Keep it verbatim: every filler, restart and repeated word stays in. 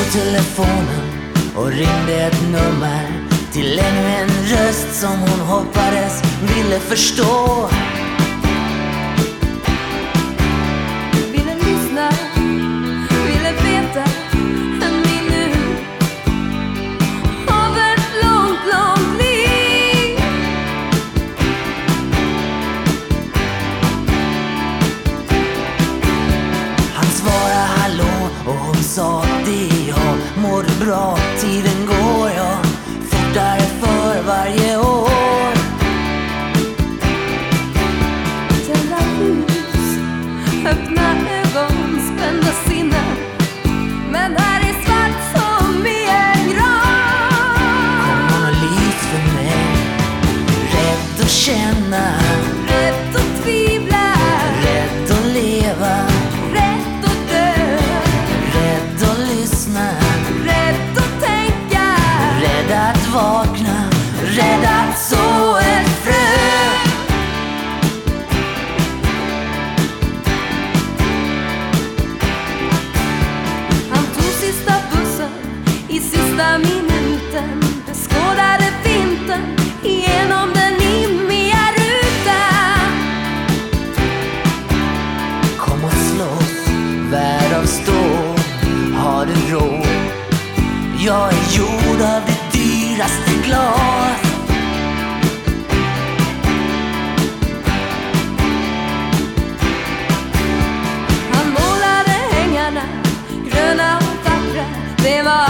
telefonen och ringde ett nummer till ännu en röst som hon hoppades ville förstå. Ville lyssna, ville veta en minut av ett långt, långt liv. Han svarade hallå och hon sa det jag mår bra, tiden går jag fortare för varje år. Tända ljus, öppna ögon, spända sinnen, men här är svart som i en grav. Kom någon och lys för mig, rädd att känna, Rätt att tvivla, rädd att leva, rätt att dö, rädd att lyssna, rätt att tänka, rädd att vakna, rädd att så ett frö. Han tog sista bussen i sista minuten, beskådade vintern genom den immiga rutan. Kom och slåss, värld av stål, har du råd? Jag är gjord av det dyraste glas. Han målade hängarna gröna och vackra, det var